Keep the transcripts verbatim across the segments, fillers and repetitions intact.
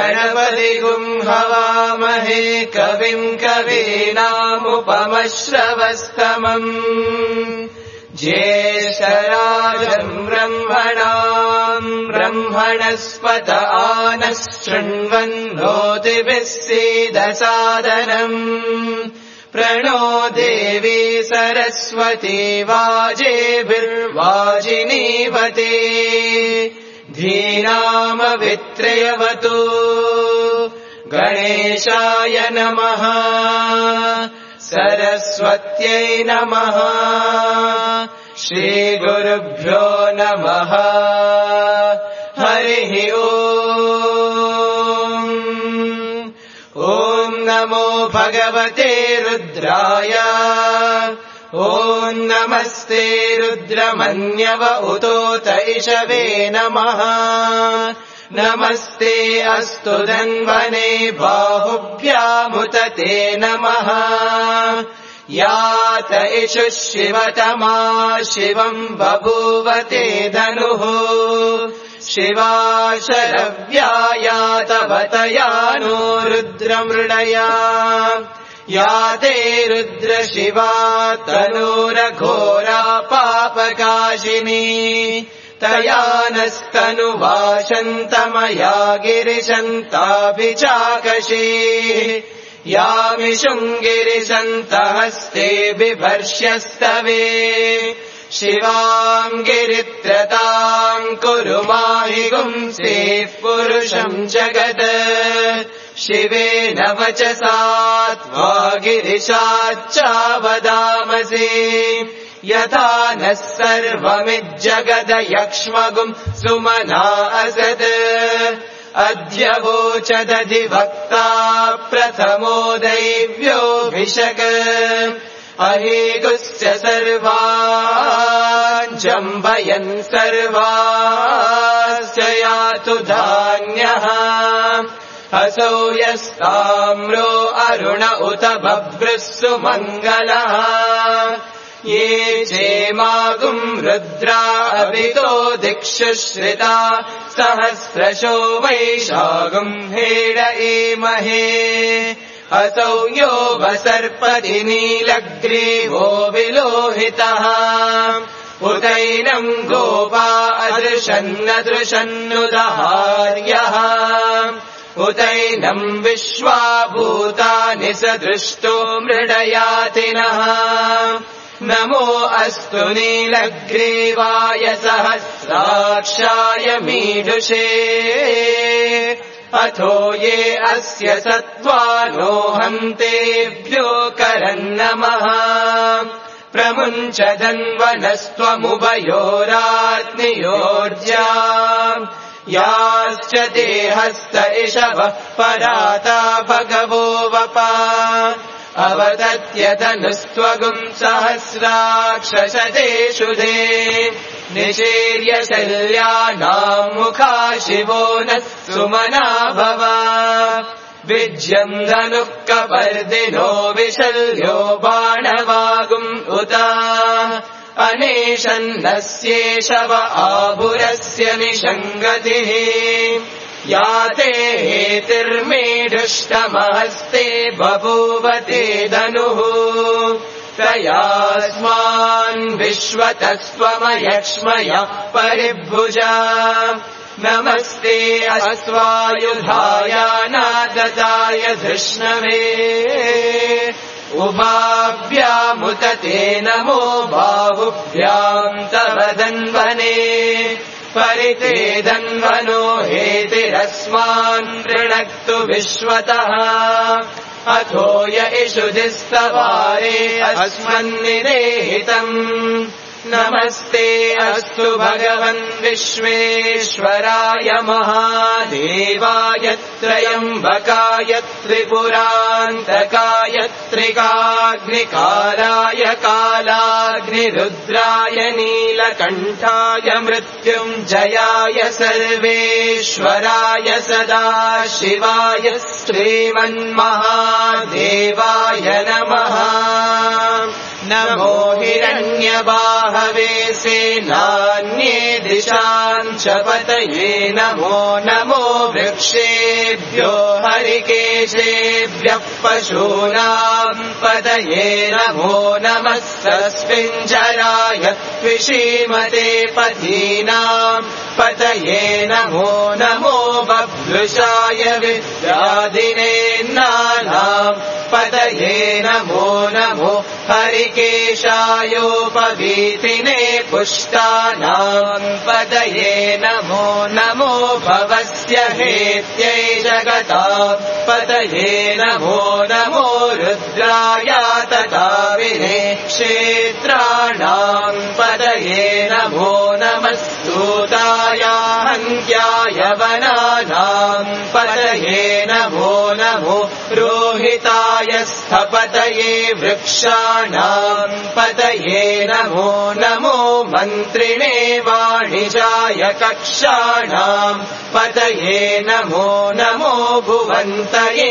गणपतिगुं हवामहे कविं कवीनामुपमश्रवस्तमम् ज्येष्ठराजम् ब्रह्मणाम् ब्रह्मणस्पत आनः शृण्वन्नोतिभिः सीदसादनम् प्रणो देवी सरस्वती वाजेभिर्वाजिनीवते धीनामवित्रयवतु गणेशाय नमः सरस्वत्यै नमः श्रीगुरुभ्यो नमः हरिः ओम् ॐ नमो भगवते रुद्राय ॐ नमस्ते रुद्रमन्यव उतोत इषवे नमः नमस्ते अस्तु धन्वने बाहुभ्यामुत ते नमः यात इषुः शिवतमा शिवम् बभूवते धनुः शिवा शरव्या तवतया नो रुद्रमृडया याते रुद्रशिवा तनूरघोरा पापकाशिनी तया नस्तनुवाशन्तमया गिरिशन्ताभिचाकशी यामिषुङ्गिरिशन्तहस्ते बिभर्ष्यस्तवे शिवाम् गिरित्रताम् कुरु माहि गुंसेः पुरुषम् जगत् शिवेन वचसा त्वा गिरिशाच्चावदामसि यथा नः सर्वमिज्जगदयक्ष्मगुम् सुमना असत् अद्य वोचदधिवक्ता प्रथमो दैव्योऽभिषक् अहेगुश्च सर्वान् जम्बयन् सर्वाश्च यातु धान्यः असौ यस्ताम्रो अरुण उत बभ्रुः सुमङ्गलः ये चेमागुम् रुद्रा अभितो दिक्षु श्रिता सहस्रशो वैशागुम् हेड एमहे असौ यो वसर्पति नीलग्रीवो विलोहितः उतैनम् गोपा अदृशन्नदृशन्नुदहार्यः उतैनम् विश्वा भूतानि स दृष्टो मृडयातिनः नमो अस्तु नीलग्रीवाय सहस्राक्षाय मीढुषे अथो ये अस्य सत्त्वानो हन्तेभ्यो करन्नमः प्रमुञ्च धन्वनस्त्वमुभयोराग्नियोर्जा याश्च देहस्त इषवः पराता भगवो वपा अवदत्यतनुस्त्वगुम् सहस्राक्षशतेषु दे निशीर्य शल्यानाम् मुखा शिवो नः सुमना भव विज्यम् धनुः कपर्दिनो विशल्यो बाणवागुम् उत अनेशन्नस्येषव आभुरस्य निषङ्गतिः याते हेतिर्मेढुष्टमहस्ते बभूवते धनुः तयास्मान् विश्वतस्त्वमयक्ष्मया परिभुजा नमस्ते अश्वायुधायानादताय धृष्णवे उभाभ्यामुत ते नमो बाहुभ्याम् तव धन्वने परिते धन्वनो हेतिरस्मान् ऋणक्तु विश्वतः अथो य इषुधिस्तवारे अस्मन्निदेहितम् नमस्ते अस्तु भगवन् विश्वेश्वराय महादेवाय त्र्यम्बकाय त्रिपुरान्तकाय त्रिकाग्निकालाय कालाग्निरुद्राय नीलकण्ठाय मृत्युञ्जयाय सर्वेश्वराय सदाशिवाय श्रीमन्महादेवाय नमः नमो हिरण्य हिरण्यबाहवे सेनान्ये दिशां च पतये नमो नमो वृक्षेभ्यो हरिकेशेभ्यः पशूनां पतये नमो नमः सस्मिञ्जराय विषीमते पथीनां पतये नमो नमो बभ्रुषाय विद्याधिने नानां पतये नमो नमो हरिकेशायोपवीतिने पुष्टानां पतये नमो नमो भवस्य हेत्यै जगतां पतये नमो नमो रुद्राय तथा विने क्षेत्राणां पतये नमो नमः सूताय हन्त्याय वनानां पतये नमो नमो रोहिताय स्थपतये वृक्षाणां पतये नमो नमो मन्त्रिणे वाणिजाय कक्षाणां पतये नमो नमो भुवन्तये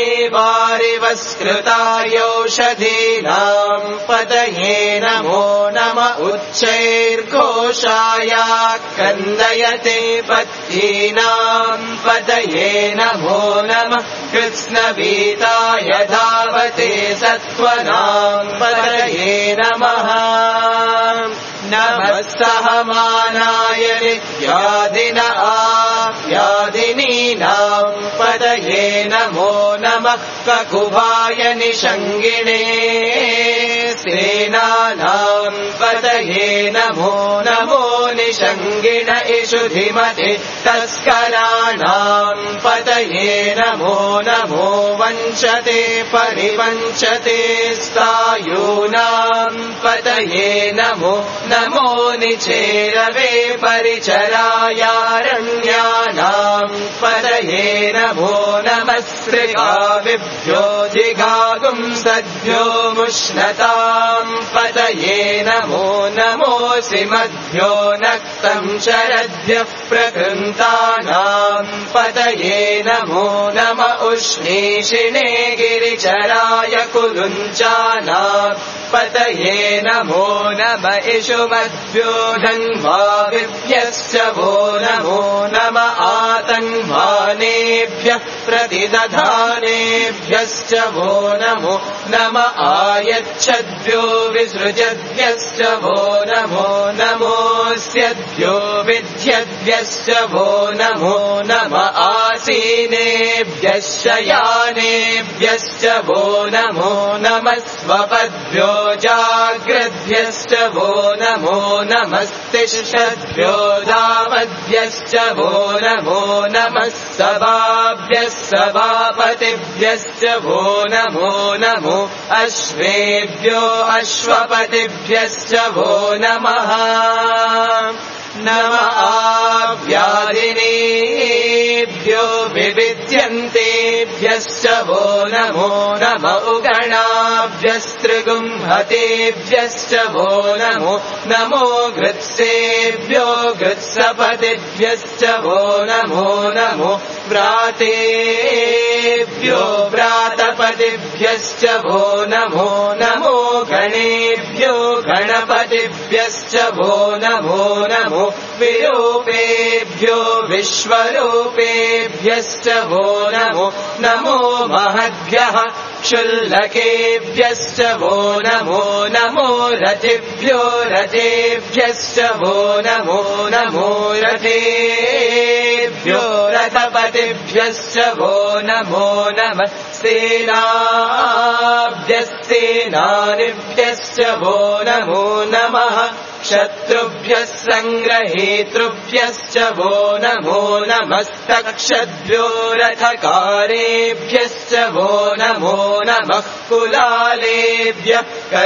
वारिवस्कृतायौषधीनां पतये नमो नम उच्चैर्घोषाय क्रन्दयते पत्नीनां पतये नमो नमः कृत्स्नवीताय धावते सत्त्वनां पतये नमः नमः सहमानाय नित्यादिन आप्यादिनीनां पतये नमो नमः ककुभाय निषङ्गिणे सेनानां पतये नमो नमो निषङ्गिण इषुधिमते तस्कराणां पतये नमो नमो वञ्चते परिवञ्चते स्थायूनां पतये नमो नमो निचेरवे परिचरायारण्यानां पतये नमो नमः स्त्रिगाविभ्यो जिगागुंसद्भ्यो मुष्णतां पतये नमो नमोऽसि मध्यो नक्तं शरद्भ्यः प्रकृन्तानां पतये नमो नम उष्णीषिणे गिरिचराय कुलुञ्चानां पतये नमो नम इषुमद्भ्यो धन्वाविभ्यश्च वो नमो नम आतन्वानेभ्यः प्रतिदधानेभ्यश्च वो नमो नम आयच्छद्भ्यो विसृजद्भ्यश्च वो नमो नमोऽस्यद्भ्यो विद्यद्भ्यश्च वो नमो नम आसीनेभ्यः शयानेभ्यश्च वो नमो नमः स्वपद्भ्यो जाग्रद्भ्यश्च वो नमो नमस्तिष्ठद्भ्यो दावद्भ्यश्च वो नमो नमः सभाभ्यः सभापतिभ्यश्च वो नमो नमो अश्वेभ्यो अश्वपतिभ्यश्च वो नमः नम आव्यादिनेभ्यो विविद्यन्तेभ्यश्च वो नमो नम उगणाभ्यस्त्रिगुंहतेभ्यश्च वो नमो नमो घृत्सेभ्यो घृत्सपतिभ्यश्च वो नमो नमो व्रातेभ्यो व्रातपतिभ्यश्च वो नमो नमो गणेभ्यो गणपतिभ्यश्च वो नमो नमो विरूपेभ्यो विश्वरूपेभ्यश्च वो नमो नमो महद्भ्यः क्षुल्लकेभ्यश्च वो नमो नमो रथिभ्यो रथेभ्यश्च वो नमो नमो रथेभ्यो रथपतिभ्यश्च वो नमो नमः सेनाभ्यस्तेनानिभ्यश्च वो नमो नमः शत्रुभ्यः सङ्ग्रहेतृभ्यश्च वो नमो नमस्तक्षद्भ्यो रथकारेभ्यश्च वो नमो नमः कुलालेभ्यः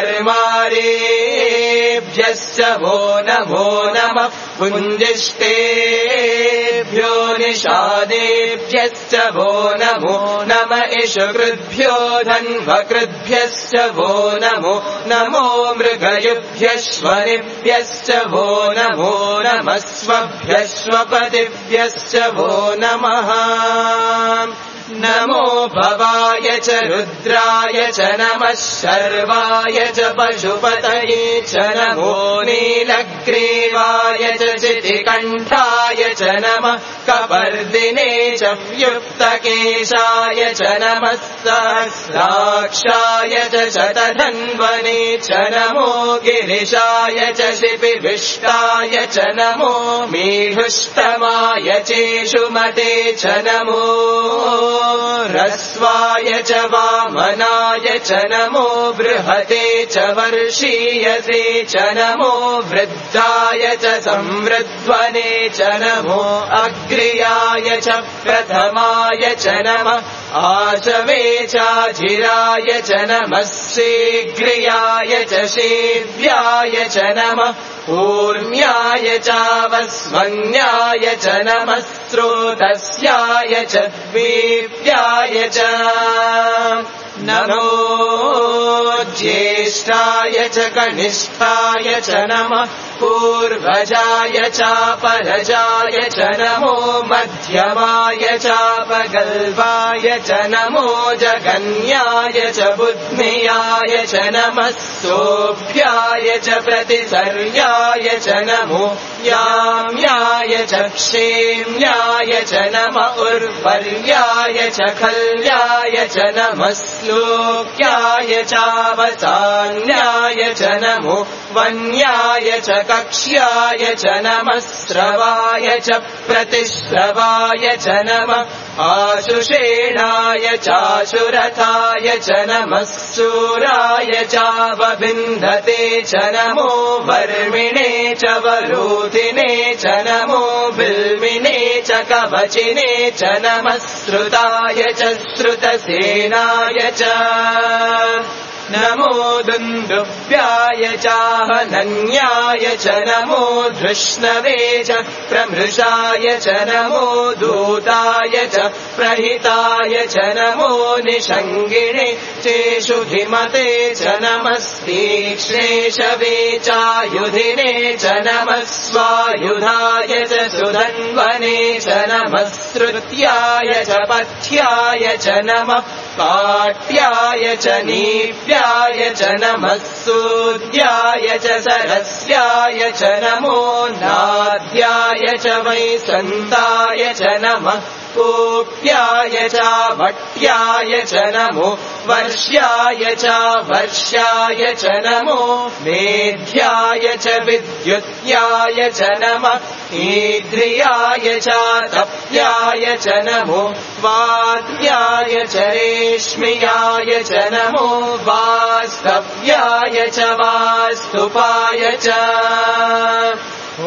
कर्मारेभ्यश्च वो नमो नमः पुञ्जिष्टेभ्यो निषादेभ्यश्च वो नमो नम इषुकृद्भ्यो धन्वकृद्भ्यश्च वो नमो नमो मृगयुभ्यश्वनिभ्यश्च वो नमो नमः स्वभ्यश्वपतिभ्यश्च वो नमः नमो भवाय च रुद्राय च नमः शर्वाय च पशुपतये च नमो नीलग्रीवाय च चितिकण्ठाय च नमः कपर्दिने च व्युक्तकेशाय च नमः सहस्राक्षाय च शतधन्वने च नमो गिरिशाय च शिपिविष्टाय च नमो मीढुष्टमाय चेषुमते च नमो रस्वाय च वामनाय च नमो बृहते च वर्षीयसे च नमो वृद्धाय च संवृध्वने च नमो अग्र्याय च प्रथमाय च नमः आशवे चाजिराय च नमः शीघ्रियाय च शीव्याय च नमः ऊर्म्याय चावस्मन्याय च नमः स्रोतस्याय च द्वीप्याय च नमो ज्येष्ठाय च कनिष्ठाय च नमः पूर्वजाय चापरजाय च नमो मध्यमाय चापगल्भाय च नमो जगन्याय च बुद्ध्याय च नमः सोऽभ्याय च प्रतिसर्याय च नमो याम्याय च क्षेम्याय च नमः उर्वर्याय च खल्याय च नमः श्लोक्याय चावसान्याय च नमो वन्याय च कक्ष्याय च नमः श्रवाय च प्रतिश्रवाय च नमः आशुषेणाय चाशुरथाय च नमः शूराय चावबिन्धते च नमो वर्मिणे च वरोधिने च नमो बिल्मिने च कवचिने च नमः श्रुताय च श्रुतसेनाय च नमो दुन्दुभ्याय चाहनन्याय च नमो धृष्णवे च प्रमृषाय च नमो दूताय च प्रहिताय च नमो निषङ्गिणे चेषुधिमते च नमस्तीक्ष्णेशवे चायुधिने च नमः स्वायुधाय च सुधन्वने च नमः श्रुत्याय च पथ्याय च नमः काट्याय च नीप्याय च नमः सूद्याय च सरस्याय च नमो नाद्याय च वैसन्ताय च नमः कोप्याय च भट्याय च नमो वर्ष्याय च वर्ष्याय च नमो मेध्याय च विद्युत्याय च नमः ईद्रियाय च तप्याय च नमो वाद्याय च रेश्म्याय च नमो वास्तव्याय च वास्तुपाय च ॐ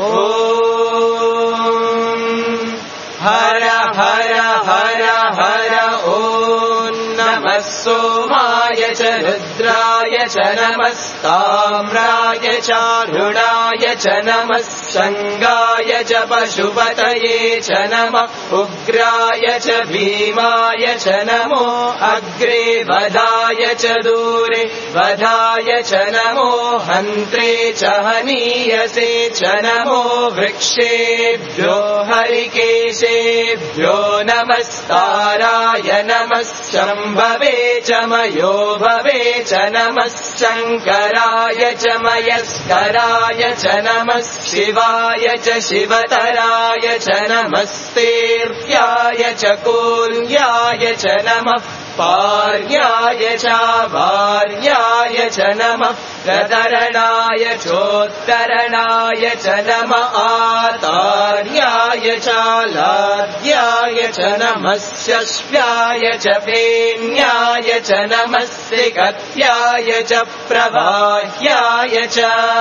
हर हर हर हर ॐ नमः सोमाय च रुद्राय च नमस्ताम्राय चारुणाय च नमः शङ्गाय च पशुपतये च नमः उग्राय च भीमाय च नमो अग्रे वधाय च दूरे वधाय च नमो हन्त्रे च हनीयसे च नमो वृक्षेभ्यो हरिकेशेभ्यो नमस्ताराय नमः शम्भवे च मयो भवे च नमः शङ्कराय च मयस्कराय च नमः शिवाय च शिवतराय च नमस्तेर्याय च कोल्याय च नमः पार्याय च वार्याय च नमः प्रतरणाय चोत्तरणाय च नमः आतार्याय च लाद्याय च नमः शश्व्याय च फेन्याय च नमः श्रीगत्याय च प्रवाह्याय च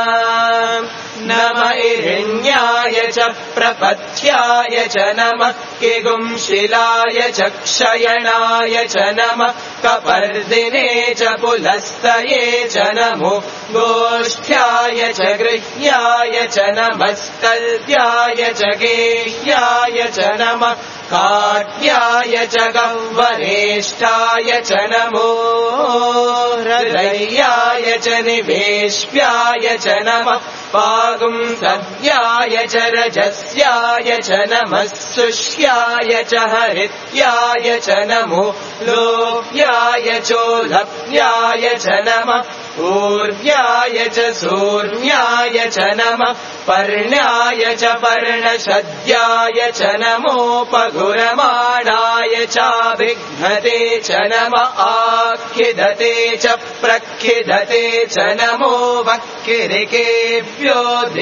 नमः हिरण्याय च प्रपथ्याय च नमः किगुंशिलाय च क्षयणाय च नमः कपर्दिने च पुलस्तये च नमो गोष्ठ्याय च गृह्याय च नमः स्कल्द्याय च गेह्याय च नमः काट्याय च गह्वरेष्ठाय च नमो हृदयाय च निवेश्याय च नमः पागुम् सव्याय च रजस्याय च नमः शुष्याय च हरित्याय च नमो लोभ्याय चोलभ्याय च नमः पूर्व्याय च सूर्याय च नमः पर्ण्याय च पर्णशद्याय च नमोपगुरमाणाय चाभिघ्नते च नम आख्यदते च प्रख्यदते च नमो वक्किरिकेभ्यो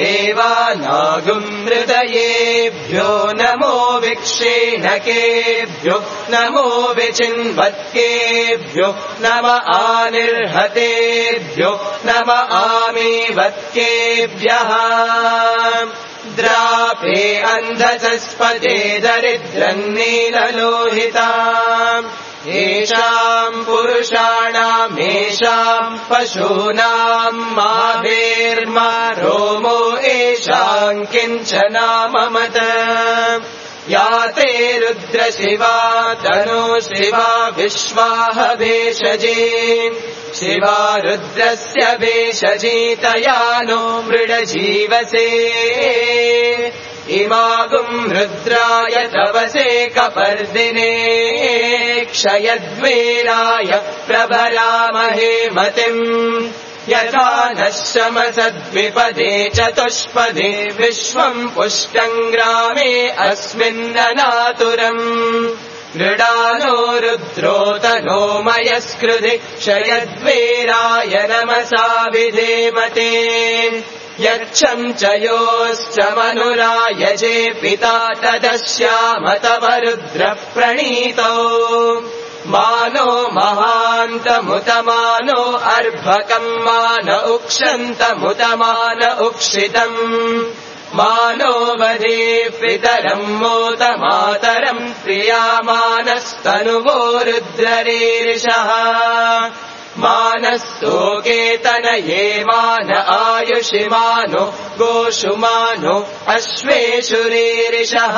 देवानागुमृतयेभ्यो नमो विक्षेणकेभ्यो नमो विचिन्वत्केभ्यो नम आनिर्हतेभ्यो नम आमीवत्केभ्यः द्रापे अन्धचस्पते दरिद्रन्नीललोहिताम् येषाम् पुरुषाणाम् येषाम् पशूनाम् माभेर्मा रोमो येषाम् किञ्चनाममत या ते रुद्रशिवा तनो शिवा विश्वाह भेषजे शिवा रुद्रस्य भेषजीतया नो मृडजीवसे इमागुम् रुद्राय तवसे कपर्दिने क्षयद्वेराय प्रभरामहे मतिम् यथा नः शमसद्विपदे चतुष्पदे विश्वम् पुष्टम् ग्रामे अस्मिन्ननातुरम् मृडानो रुद्रोतनो मयस्कृधि क्षयद्वेराय नमसा विधेमते यच्छम् च योश्च मनुराय जे पिता तदस्याम तव रुद्रप्रणीतौ मानो महान्तमुतमानो अर्भकम् मान उक्षन्तमुतमान उक्षितम् मानो वधे पितरम् मोत मातरम् प्रियामानस्तनुवो रुद्ररीरिषः मानस्तोकेतनये मान आयुषि मानो गोषु मानो अश्वेषु रीरिषः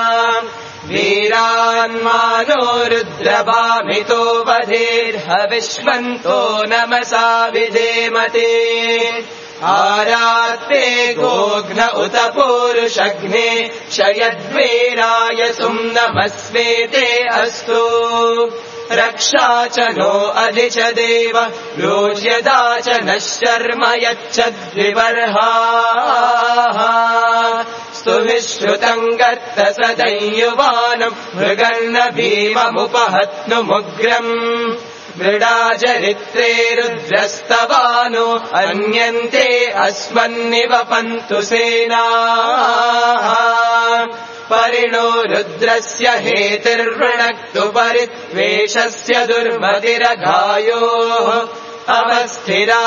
वीरान्मानो रुद्रभामितो वधेर्हविष्मन्तो नमसा विधेमते आरात्ते गोघ्न उत पूरुषघ्ने क्षयद्वेराय सुम्नमस्वेते अस्तु रक्षा च नो अधि च देव रोज्यदा च नः शर्म यच्छद्विवर्हाः स्तुभिश्रुतम् गत्त सदयुवानम् मृगन्न भीममुपहत्नुमुग्रम् मृडाचरित्रे रुद्रस्तवानो अन्यन्ते अस्मन्निवपन्तु सेनाः परिणो रुद्रस्य हेतिर्वृणक्तु परित्वेषस्य दुर्मतिरघायोः अवस्थिरा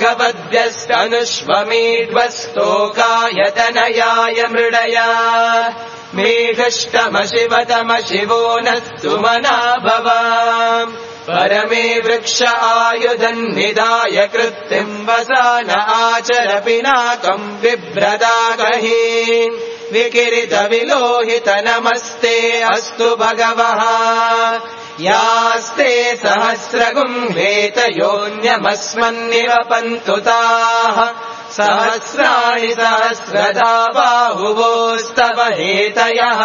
मघवद्भ्यस्तनुष्वमीड्वस्तोकायतनयाय मृडया मेघष्टमशिवतम शिवो नः सुमना भव परमे वृक्ष आयुधन्निदाय कृत्तिम् वसान आचर पिनाकम् बिभ्रदागहि विकिरित विलोहित नमस्ते अस्तु भगवः यास्ते सहस्रगुम्भेतयोऽन्यमस्मन्निवपन्तु ताः सहस्राणि सहस्रदा बाहुवोस्तव हेतयः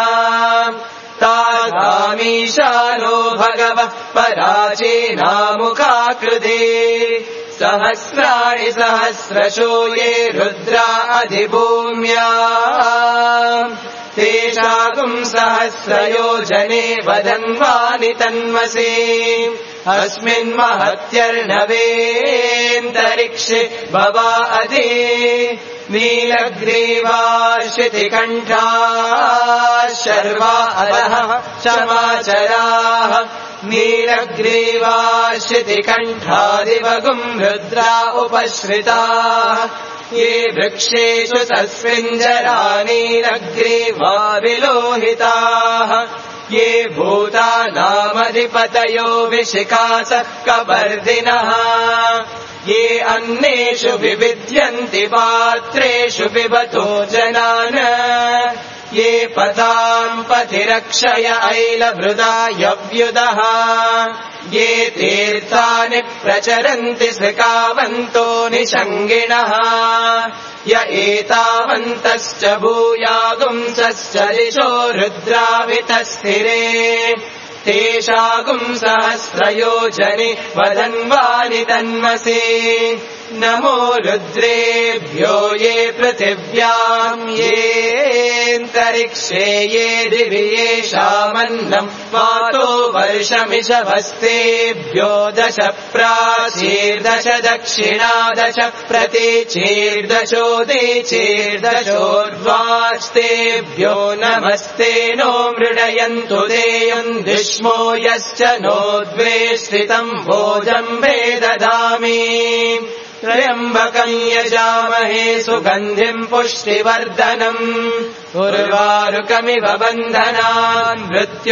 तादामीशानो भगवः पराचीनामुखाकृते सहस्राणि सहस्रशो ये रुद्रा अधिभूम्या तेषाकुम् सहस्रयोजने वदन्वानि तन्मसे अस्मिन्महत्यर्णवेऽन्तरिक्षे भवा अदे नीलग्रीवाश्रितिकण्ठाः शर्वा अधः क्षमाचराः नीलग्रीवाश्रितिकण्ठादिवगुम् रुद्रा उपश्रिताः ये वृक्षेषु सस्मिञ्जरा नीलग्रीवा विलोहिताः ये भूतानामधिपतयो विशिखासः कपर्दिनः ये अन्नेषु विविध्यन्ति पात्रेषु पिबतो जनान् ये पताम् पथिरक्षय ऐलभृदा यव्युदः ये तीर्थानि प्रचरन्ति सृकावन्तो निषङ्गिणः य एतावन्तश्च भूयागुंसश्च दिशो रुद्रावितस्थिरे तेषागुं सहस्रयोजने वदन्वानि तन्मसे नमो रुद्रेभ्यो ये पृथिव्याम् येऽन्तरिक्षे ये दिवि येषामन्नम् वातो वर्षमिषभस्तेभ्यो दश प्राचीर्दश दक्षिणा दश प्रतीचीर्दशोदीचीर्दशोर्वास्तेभ्यो नमस्ते नो मृडयन्तु देयम् दिष्मो यश्च नो द्वे स्थितम् भोजम्भे ददामि त्र्यम्बकम् यजामहे सुगन्धिम् पुष्टिवर्धनम् उर्वारुकमिव बन्धनान्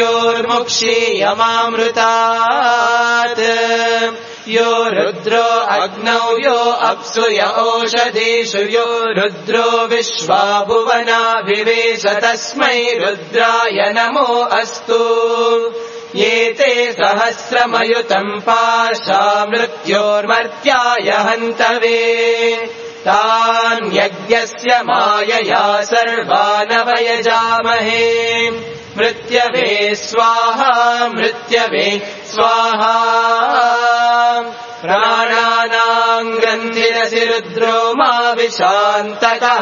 मृत्योर्मुक्षीयमामृतात् यो रुद्रो अग्नौ यो अप्सु य ओषधीषु यो रुद्रो विश्वा भुवनाभिवेश तस्मै रुद्राय नमो अस्तु ये ते सहस्रमयुतम् पाशा मृत्योर्मर्त्याय हन्तवे तान् यज्ञस्य मायया सर्वानवयजामहे मृत्यवे स्वाहा मृत्यवे स्वाहा प्राणानाम् ग्रन्थिरसि रुद्रो मा विशान्तकः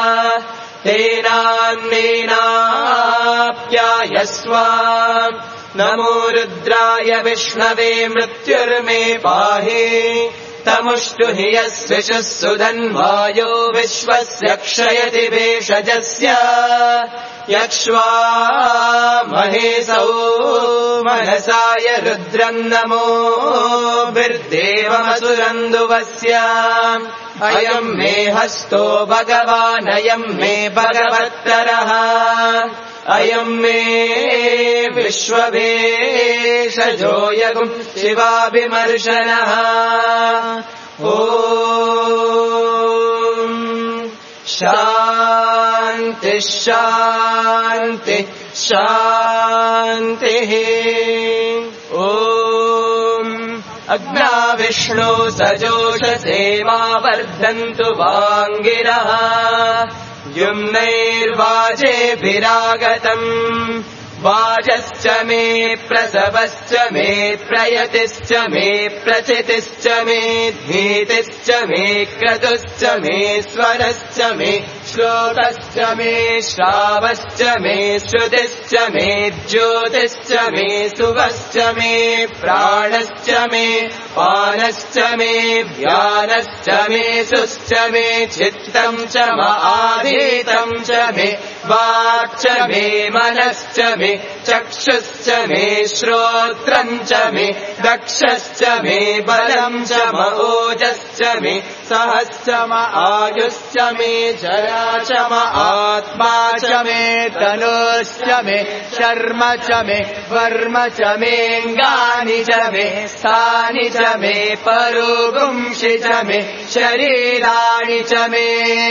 तेनान्नेनाप्यायस्व नमो रुद्राय विष्णवे मृत्युर्मे पाहि तमुष्टु हि यस्विषुः सुधन्वायो विश्वस्य क्षयति भेषजस्य यक्ष्वा महेशौ मनसाय रुद्रम् नमो बिर्देवमसुरन्दुवस्य अयम् मे हस्तो भगवान् अयम् मे भगवत्तरः अयम् मे विश्ववेशजो यगुम् शिवाभिमर्शनः ॐ शान्ति शान्ति शान्तिः ॐ अग्ना विष्णु सजोषसे मा वर्धन्तु वाङ्गिरः युम्नैर्वाजेभिरागतम् वाजश्च मे प्रसवश्च मे प्रयतिश्च मे प्रचितिश्च मे धीतिश्च मे क्रतुश्च मे स्वरश्च मे श्लोकश्च मे श्रावश्च मे श्रुतिश्च मे ज्योतिश्च मे सुवश्च मे प्राणश्च मे पानश्च मे व्यानश्च मे सुश्च मे चित्तम् च आधीतम् च मे वाक् च मे मनश्च मे चक्षुश्च मे श्रोत्रम् च मे दक्षश्च मे बलम् च ओजश्च मे सहश्च म आयुश्च मे जरा च म आत्मा च मे तनुश्च मे शर्म च मे वर्म च मेऽङ्गानि च मे स्थानि च मे परोगुंषि च मे शरीराणि च मे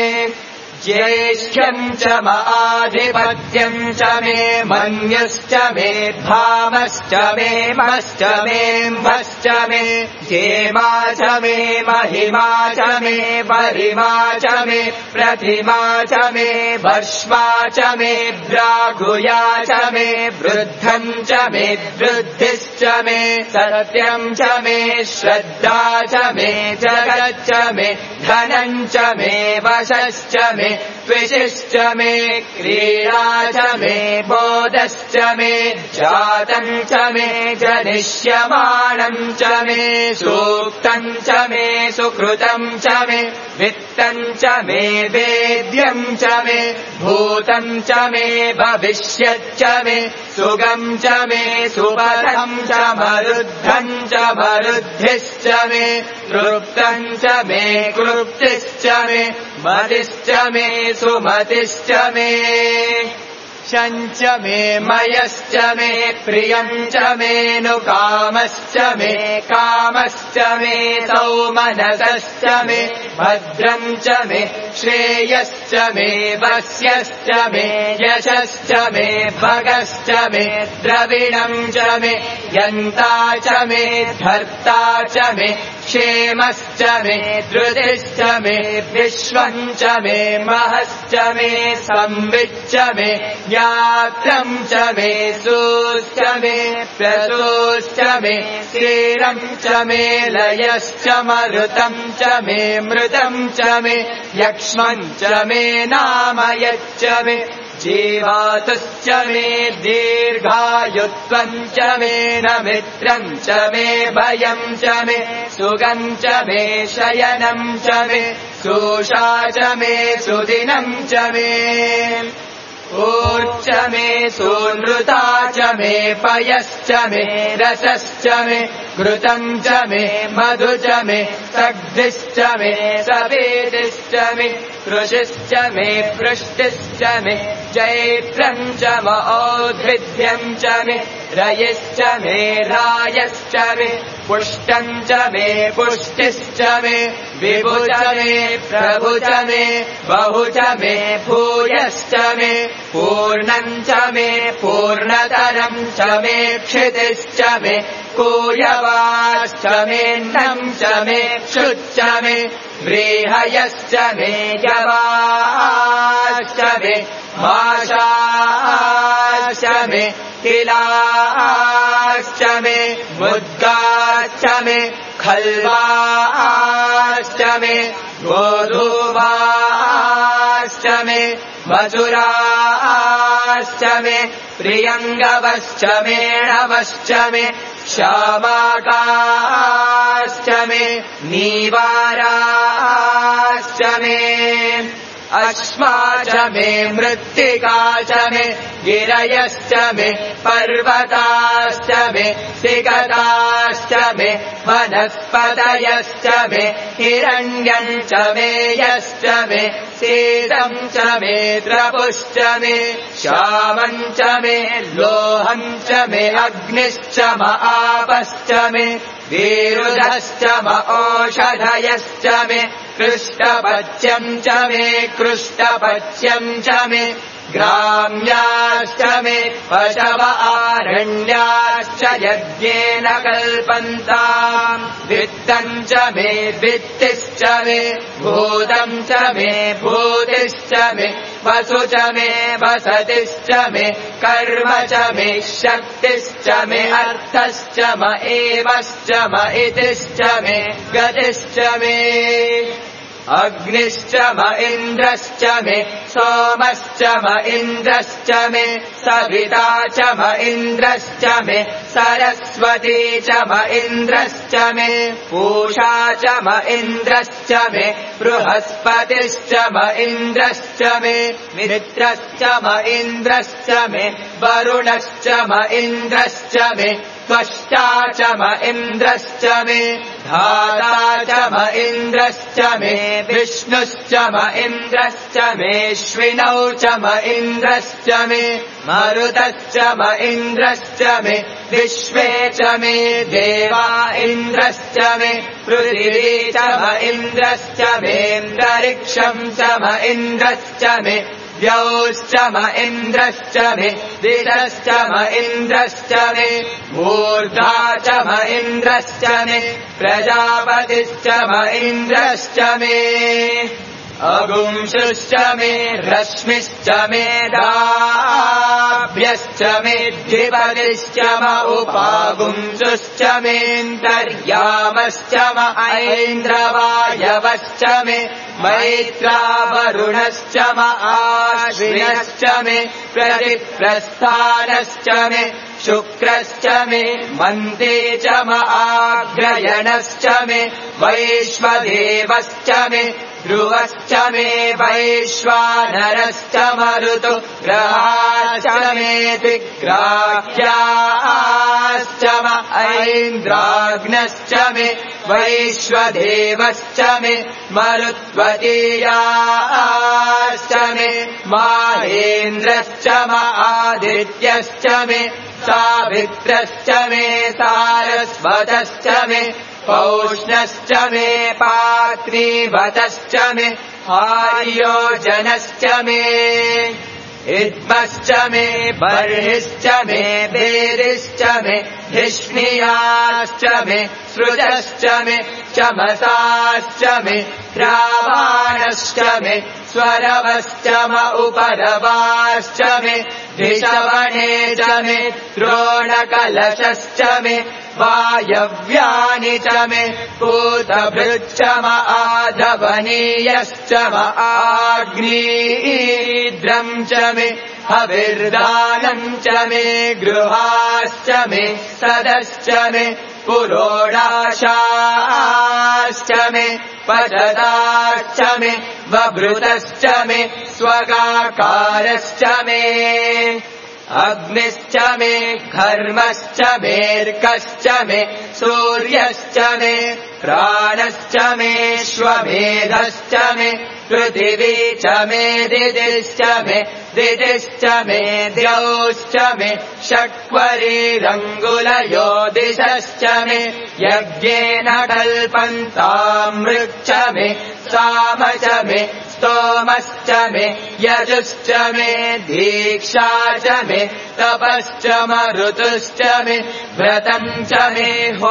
ज्येष्ठ्यम् च म आधिपत्यम् च मे मन्यश्च मे धामश्च मे मश्च मेऽम्भश्च मे हेमा च मे महिमा च मे वरिमा च मे प्रतिमा च मे भस्मा च मे द्रागुया च मे वृद्धम् च मे वृद्धिश्च मे सत्यम् च मे श्रद्धा च मे जगच्च मे धनम् च मे वशश्च मे त्विषिश्च मे क्रीडा च मे बोधश्च मे जातम् च मे जनिष्यमाणम् च मे सूक्तम् च मे सुकृतम् च मे वित्तम् च मे वेद्यम् च मे भूतम् च मे भविष्यच्च मे सुगम् च मे सुपथम् च मरुद्धम् च मरुद्धिश्च मे तृप्तम् च मे कृप्तिश्च मे मतिश्च मे सुमतिश्च मे शञ्च मे मयश्च मे प्रियम् च मेऽनुकामश्च मे कामश्च मे सौमनसश्च मे भद्रम् च मे श्रेयश्च मे वस्यश्च मे यशश्च मे भगश्च मे द्रविणम् च मे यन्ता च मे धर्ता च मे क्षेमश्च मे धृतिश्च मे विश्वम् च मे महश्च मे संविच्च मे ज्ञात्रम् च मे सूश्च मे प्रसूश्च मे क्षीरम् च मे लयश्च मरुतम् च मे मृतम् च मे यक्ष्मम् च मे नामयच्च मे जीवातुश्च मे दीर्घायुत्वम् च मे न मित्रम् च मे भयम् च मे सुगम् च मे शयनम् च मे सूषा च मे सुदिनम् च मे ऊर्च मे सूनृता च मे पयश्च मे रसश्च मे घृतम् च मे मधु च मे सग्धिश्च मे सवेदिश्च मे कृषिश्च मे पृष्टिश्च मे चैत्रम् च मौद्भिद्यम् च मे रयिश्च मे रायश्च मे पुष्टम् च मे पुष्टिश्च मे विभु च मे प्रभु च मे बहु च मे भूयश्च मे पूर्णम् च मे पूर्णतरम् च मे क्षितिश्च मे कूयवाश्च मेऽन्नम् च मे क्षुच्च मे व्रीहयश्च मे यवाश्च मे माशाश्च मे किलाश्च मे मुद्गाश्च मे खल्वाश्च मे गोधूमाश्च मे मधुराश्च मे प्रियङ्गवश्च मे नवश्च मे श्यामाकाश्च मे नीवाराश्च मे अश्मा च मे मृत्तिका च मे गिरयश्च मे पर्वताश्च मे सिगताश्च मे वनस्पतयश्च मे हिरण्यम् च मे यश्च मे सीदम् च मे द्रपुश्च मे श्यामम् च मे लोहम् च मे अग्निश्च म आपश्च मे वीरुधश्च म ओषधयश्च मे कृष्टपच्यम् च मे कृष्टपच्यम् च मे ग्राम्याश्च मे पशव आरण्याश्च यज्ञेन कल्पन्ताम् वित्तम् च मे वित्तिश्च मे भूतम् च मे भूतिश्च मे वसु च मे वसतिश्च मे कर्म च मे शक्तिश्च मे अर्थश्च म एवश्च म इतिश्च मे गतिश्च मे अग्निश्च म इन्द्रश्च मे सोमश्च म इन्द्रश्च मे सविता च म इन्द्रश्च मे सरस्वती च म इन्द्रश्च मे पूषा च म इन्द्रश्च मे बृहस्पतिश्च म इन्द्रश्च मे मित्रश्च म इन्द्रश्च मे वरुणश्च म इन्द्रश्च मे त्वष्टा च म इन्द्रश्च मे धाता च म इन्द्रश्च मे विष्णुश्च म इन्द्रश्च मेऽश्विनौ च म इन्द्रश्च मे मरुतश्च म इन्द्रश्च मे विश्वे च मे देवा इन्द्रश्च मे पृथिवी च म इन्द्रश्च मेऽन्तरिक्षम् च म इन्द्रश्च मे द्यौश्च म इन्द्रश्च मे दिशश्च म इन्द्रश्च मे मूर्धा च म इन्द्रश्च मे प्रजापतिश्च म इन्द्रश्च मे अगुंशुश्च मे रश्मिश्च मे दाभ्यश्च मे द्विपदिश्च म उपागुंशुश्च मेऽन्तर्यामश्च म ऐन्द्रवायवश्च मे मैत्रावरुणश्च म आश्विनश्च मे प्रतिप्रस्थानश्च मे शुक्रश्च मे मन्ते च म आग्रयणश्च मे वैश्वदेवश्च मे ध्रुवश्च मे वैश्वानरश्च मरुतो ग्रहाश्च मे दिग्राह्याश्च म ऐन्द्राग्नश्च मे वैश्वदेवश्च मे मरुत्वतीयाश्च मे माहेन्द्रश्च म आदित्यश्च मे सावित्रश्च मे सारस्वतश्च मे पौष्णश्च मे पात्रीवतश्च मे आर्योजनश्च मे इद्मश्च मे बर्हिश्च मे वेदिश्च मे धिष्णियाश्च मे सृजश्च मे चमसाश्च मे रावाणश्च मे स्वरवश्च म उपरवाश्च मे धिषवणे च मे द्रोणकलशश्च मे वायव्यानि च मे पूतभृच्च म आधवनीयश्च म आग्नीद्रम् च मे हविर्दानम् च मे गृहाश्च मे सदश्च मे पुरोडाशाश्च मे पचदाश्च मे वभृतश्च मे स्वगाकारश्च मे अग्निश्च मे घर्मश्च मेऽर्कश्च मे सूर्यश्च मे प्राणश्च मे श्वमेधश्च मे पृथिवी च मे दिदिश्च मे दिदिश्च मे द्यौश्च मे षट्वरीरङ्गुलयो दिशश्च मे यज्ञेन कल्पन्तामृक् च मे साम च मे स्तोमश्च मे यजुश्च मे दीक्षा च मे तपश्च मरुतुश्च मे व्रतम् च मे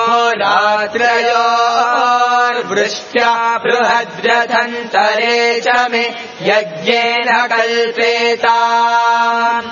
होरात्रयोर्वृष्ट्या बृहद्रथन्तरे च मे यज्ञेन कल्पेताम्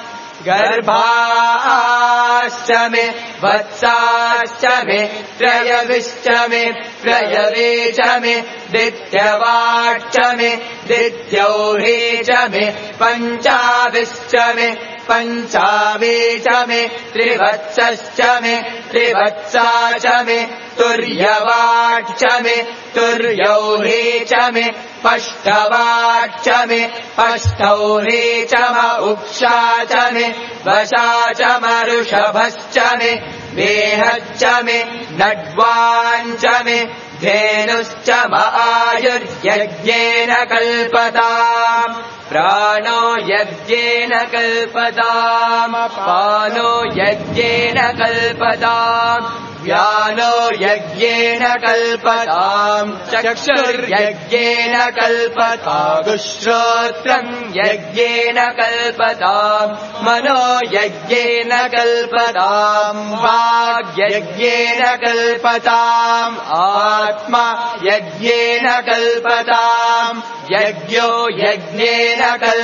गर्भाश्च मे वत्साश्च मे त्रयविश्च मे त्रयवे च मे दित्यवाक् च मे दित्यौहे च मे पञ्चाविश्च मे पञ्चावे च मे त्रिवत्सश्च मे त्रिवत्सा च मे तुर्यवाक् च मे तुर्यौहे च मे पष्टवाक् च मे पष्टौहे च म उक्षा च मे वशा च मरुषभश्च मे वेहच्च मे नड्वान् च मे धेनुश्च म आयुर्यज्ञेन कल्पताम् प्राणो यज्ञेन कल्पताम् पानो यज्ञेन कल्पताम् व्यानो यज्ञेन कल्पताम् चक्षुर्यज्ञेन कल्पताम् श्रोत्रम् यज्ञेन कल्पताम् मनो यज्ञेन कल्पताम् वाग् यज्ञेन कल्पताम् आत्मा यज्ञेन कल्पताम् यज्ञो यज्ञेन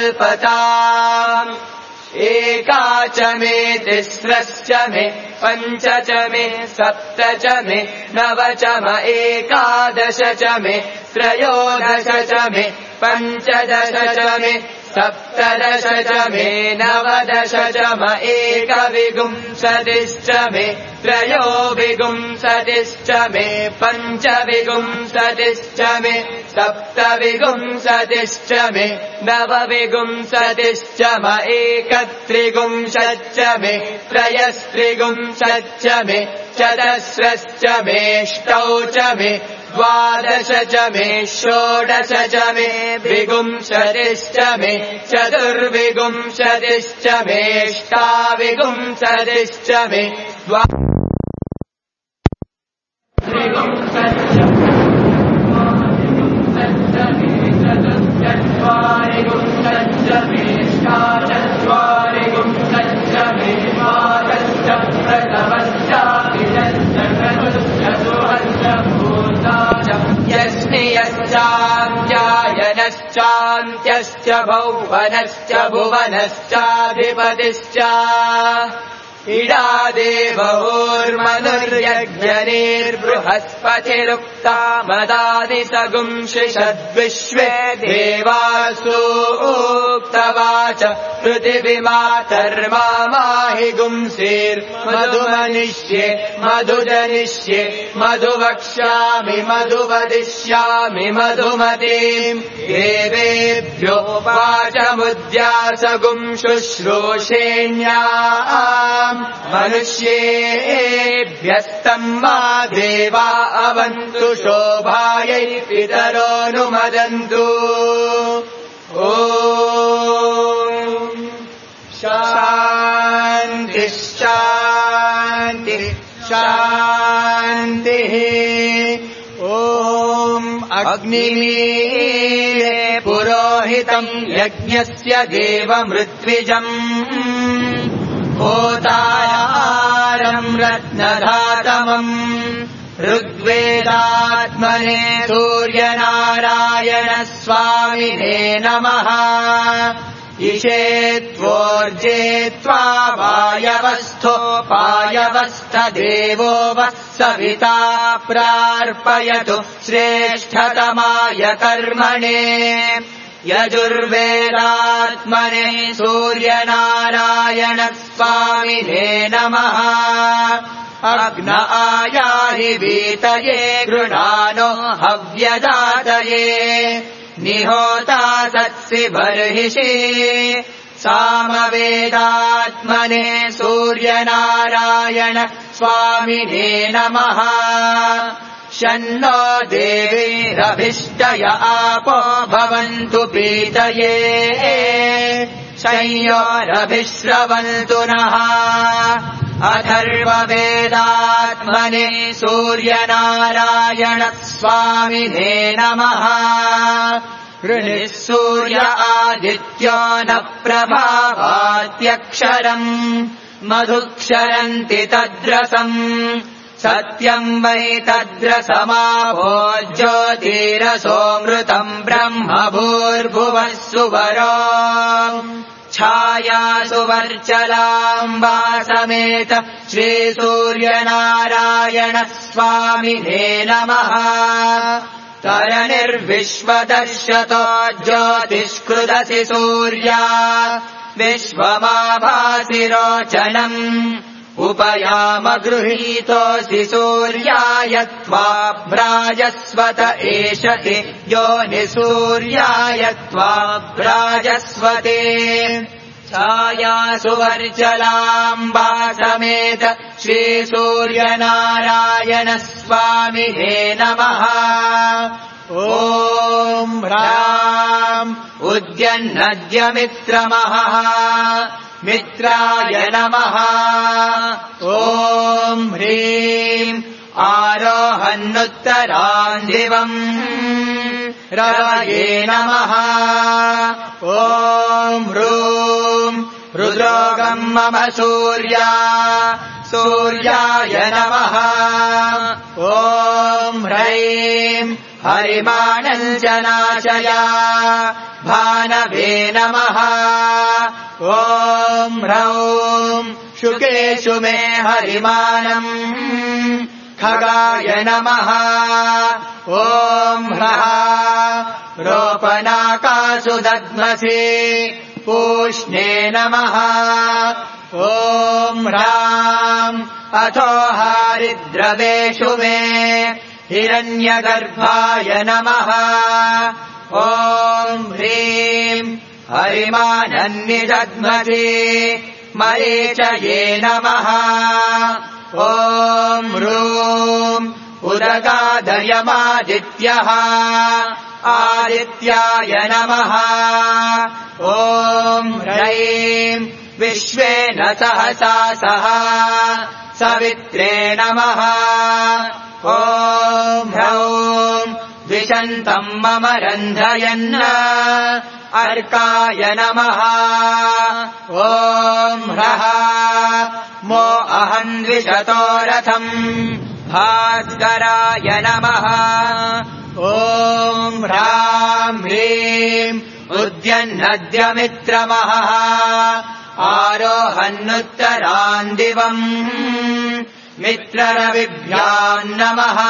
कल्पताम् एका च मे तिस्रश्च मे पञ्च च मे सप्त च मे नव च म एकादश च मे त्रयोदश च मे पञ्चदश च मे सप्तदश च मे नवदश च म एकविंशतिश्च मे त्रयोविंशतिश्च मे पञ्चविंशतिश्च मे सप्तविंशतिश्च मे नवविंशतिश्च म एकत्रिंशच्च मे त्रयस्त्रिंशच्च मे चतस्रश्च मेष्टौ च मे द्वादश च मे षोडश च मे विंशतिश्च मे चतुर्विंशतिश्च मेष्टाविंशतिश्च मे यस्नियश्चान्त्यायनश्चान्त्यश्च भौवनश्च भुवनश्चाधिपतिश्च इडादेवोर्मनुर्यज्ञनेर्बृहस्पतिरुक्ता मदानि सगुंशिषद्विश्वे देवासूक्तवाच पृथिवीमातर्माहि गुंसेर्मधुमनिष्ये मधुजनिष्ये मधुवक्ष्यामि मधुवदिष्यामि मधुमतीम् देवेभ्यो वाचमुद्यासगुं शुश्रूषेण्याम् मनुष्येभ्यस्तम् मा देवा अवन्तु शोभायै पितरोऽनुमदन्तु ॐ शान्तिः शान्तिः शान्तिः ॐ अग्निमीळे पुरोहितम् पुरोहितम् यज्ञस्य देवमृत्विजम् होतारम् रत्नधातमम् ऋग्वेदात्मने सूर्यनारायण स्वामिने नमः इषेत्वोर्जेत्वा वायवस्थोपायवस्थदेवो वः सविता प्रार्पयतु श्रेष्ठतमाय कर्मणे यजुर्वेदात्मने सूर्यनारायण स्वामिने नमः अग्न आयाहि वीतये गृणानो हव्यदातये निहोता सत्सि बर्हिषि सामवेदात्मने सूर्यनारायण स्वामिने नमः शन्नो देवीरभिष्टय आपो भवन्तु पीतये संयोरभिश्रवन्तु नः अथर्ववेदात्मने सूर्यनारायण स्वामिने नमः ऋणिः सूर्य आदित्यो न प्रभावात्यक्षरम् मधुक्षरन्ति तद्रसम् सत्यम् वै तद्रसमाभो ज्योतिरसोऽमृतम् ब्रह्म भूर्भुवः सुवरो छायासु वर्चलाम्बा समेत श्रीसूर्यनारायण स्वामिने नमः तरनिर्विश्वदर्शतो ज्योतिष्कृदसि सूर्या विश्वमाभासि रोचनम् उपयाम गृहीतोऽसि सूर्याय त्वाभ्राजस्वत एषति योनिसूर्याय त्वाभ्राजस्वते छायासु वर्चलाम्बा समेत श्रीसूर्यनारायण स्वामिने नमः ॐ ह्राम् उद्यन्नद्यमित्रमहः मित्राय नमः ॐ ह्रीम् आरोहन्नुत्तरान्दिवम् रवये नमः ॐ ह्रूम् रुद्रोगम् मम सूर्या सूर्याय नमः ॐ ह्रैम् हरिमाणञ्जनाशया भानवे नमः ॐ ह्रौम् शुकेषु मे हरिमानम् खगाय नमः ॐ ह्रः रोपनाकासु दध्मसि पूष्णे नमः ॐ ह्राम् अथो हारिद्रवेषु मे हिरण्यगर्भाय नमः ॐ ह्रीम् हरिमानन्निदध्मसि मरीचये नमः ॐ ह्रूम् उदगादयमादित्यः आदित्याय नमः ॐ ह्रैम् विश्वेन सहसा सह सवित्रे नमः ॐ ह्रौम् द्विषन्तम् मम रन्धयन् अर्काय नमः ॐ ह्रः मो अहम् द्विषतो रथम् भास्कराय नमः ॐ ह्राम् ह्रीम् उद्यन्नद्यमित्रमहः आरोहन्नुत्तरान्दिवम् मित्ररविभ्याम् नमः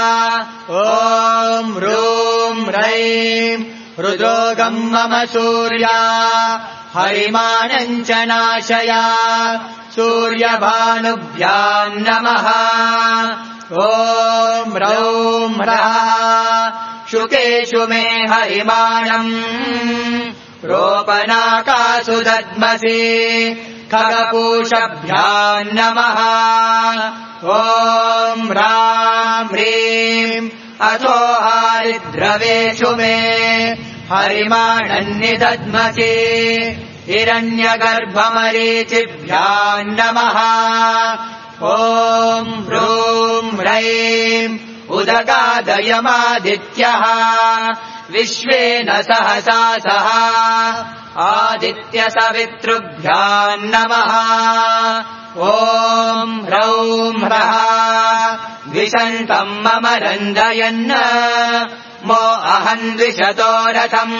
ॐ ह्रूम् ह्रैम् रुद्रोगम् मम सूर्या हरिमानम् च नाशया सूर्यभानुभ्याम् नमः ॐ ह्रौम् ह्रः शुकेषु मे हरिमाणम् रोपनाकासु दध्मसि खगपूषभ्याम् नमः ॐ ह्राम् ह्रीम् अथो हारिद्रवेषु मे हरिमाणन्निदध्मसि हिरण्यगर्भमरीचिभ्याम् नमः ॐ ह्रूम् ह्रैम् उदगादयमादित्यः विश्वेन सहसा सह आदित्यसवितृभ्याम् नमः ॐ ह्रौं ह्रः द्विषन्तम् मम रन्धयन् मो अहम् द्विषतो रथम्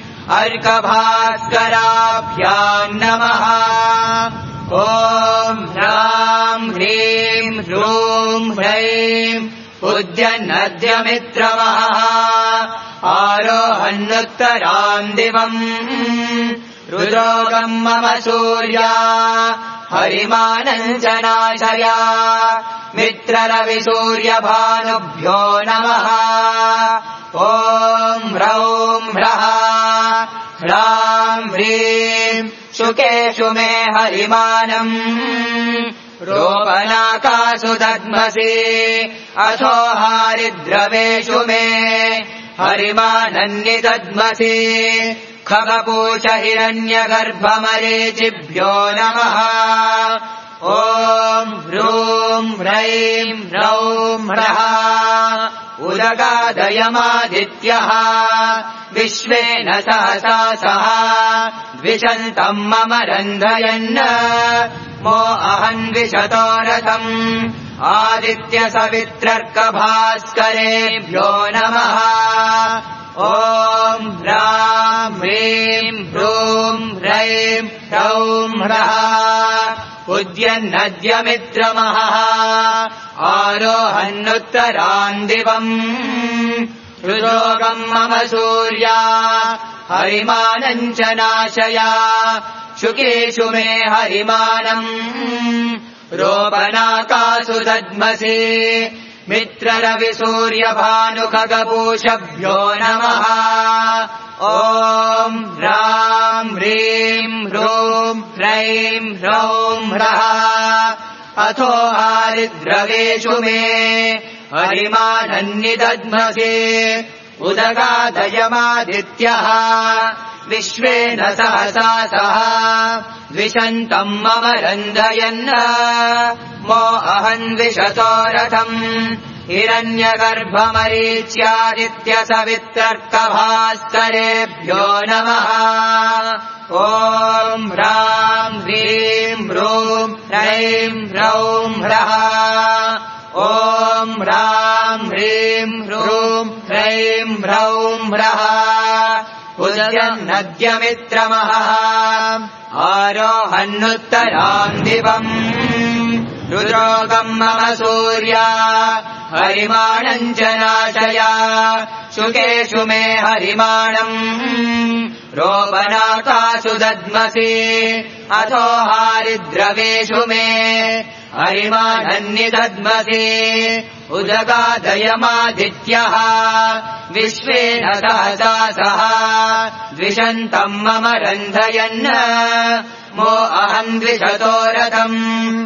अर्कभास्कराभ्याम् नमः ॐ ह्रां ह्रीं ह्रूं ह्रैं उद्यन्नद्यमित्रमः आरोहन्नुत्तराम् दिवम् रुद्रोगम् मम सूर्या हरिमानम् च नाशया मित्ररविसूर्यभानुभ्यो नमः ॐ ह्रौं ह्रः ह्रां ह्रीं शुकेषु मे हरिमानम् रोपनाकासु दद्मसि अथो हारिद्रवेषु मे हरिमानन्निदद्मसि खगपूष हिरण्यगर्भमरीचिभ्यो नमः ॐ ह्रूं ह्रैं ह्रौं ह्रः उदगादयमादित्यः विश्वेन सहसा सह द्विषन्तम् मम रन्धयन् मो अहम् द्विषतो रथम् आदित्यसवित्रर्कभास्करेभ्यो नमः ॐ ह्रां ह्रीं ह्रूं ह्रैं ह्रौं ह्रः उद्यन्नद्यमित्रमः आरोहन्नुत्तराम् दिवम् रुद्रोगम् मम सूर्या हरिमानम् च नाशया शुकेषु मे हरिमानम् रोपनाकासु दद्मसि मित्ररविसूर्यभानुखगपूषभ्यो नमः ॐ ह्रां ह्रीं ह्रूं ह्रैं ह्रौं ह्रः अथो हारिद्रवेषु मे हरिमानन्निदद्मसि उदगादयमादित्यः विश्वेन सहसा सह द्विषन्तम् मम रन्धयन् मो अहम् द्विषतो रथम् हिरण्यगर्भमरीच्यादित्यसवित्रर्कभास्करेभ्यो नमः ॐ ह्रां ह्रीं ह्रूं ह्रैं ह्रौं ह्रः ॐ ह्रां ह्रीं ह्रूं ह्रैं ह्रौं ह्रः उद्यन्नद्यमित्रमः आरोहन्नुत्तराम् दिवम् रुद्रोगम् मम सूर्या हरिमानम् च नाशया शुकेषु मे हरिमाणम् रोपनाकासु दद्मसि अथो हारिद्रवेषु मे हरिमानन्निदद्मसि उदगादयमादित्यः विश्वेन सहसा सह द्विषन्तम् मम रन्धयन् मो अहम् द्विषतो रथम्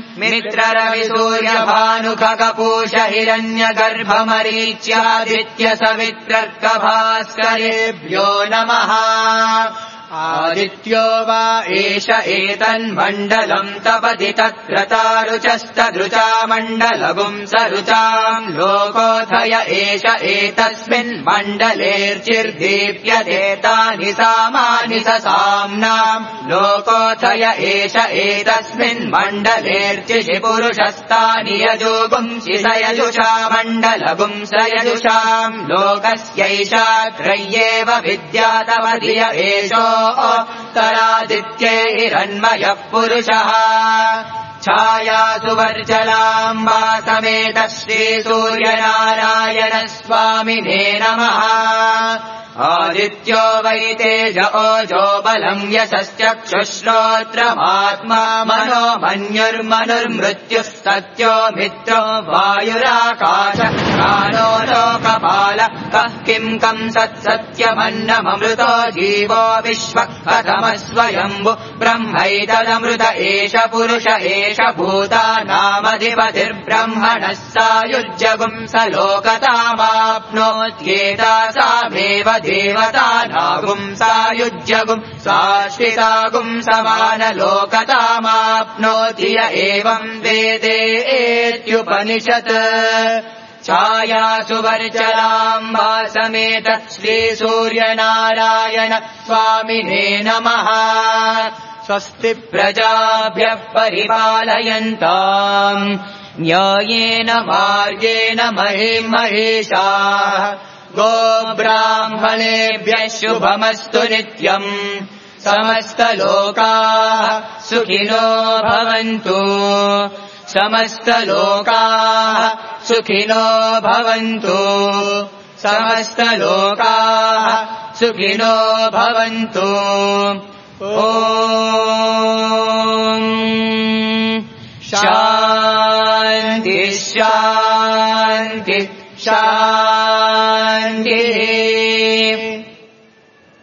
मित्ररविसूर्यभानुखगपूष हिरण्यगर्भमरीच्यादित्यसवित्रर्कभास्करेभ्यो नमः आदित्यो वा एष एतन्मण्डलम् तपति तत्र तारुचस्तदृचा मण्डलगुम् सरुचाम् लोकोऽथय एष एतस्मिन्मण्डलेर्चिर्दीप्यते तानि सामानि ससाम्नाम् लोकोऽथय एष एतस्मिन्मण्डलेर्चिषि पुरुषस्तानि यजोगुंसि स यजुषा मण्डलगुम् स यजुषाम् लोकस्यैषा त्रय्येव विद्या तव धिय एषो तरादित्ये हिरण्मयः पुरुषः छायासु वर्चलाम्बा समेत श्रीसूर्यनारायण स्वामिने नमः आदित्यो वै तेज ओजो बलम् यशश्चक्षुश्रोत्रमात्मा मनो मन्युर्मनुर्मृत्युः सत्यो मित्रो वायुराकाशः प्राणो लोकपालः कः किम् कम् सत्सत्यमन्नममृतो जीवो विश्वः कथमस्वयम्भु ब्रह्मैतदमृत एष पुरुष एष भूतानामधिपतिर्ब्रह्मणः सायुज्यगुम् स लोकतामाप्नोत्येतासामेव देवतानागुम् सायुज्यगुम् साश्रितागुम् समानलोकतामाप्नोति य एवम् वेदेत्युपनिषत् छायासु वर्चलाम् वासमेतत् श्रीसूर्यनारायण स्वामिने नमः। स्वस्ति प्रजाभ्यः परिपालयन्ताम् न्यायेन मार्गेण महिम् महिषाः। गोब्राह्मणेभ्यः शुभमस्तु नित्यम्। समस्तलोकाः सुखिनो भवन्तु। समस्तलोकाः सुखिनो भवन्तु। समस्तलोकाः सुखिनो भवन्तु। ॐ शान्ति शान्ति शान्तिः।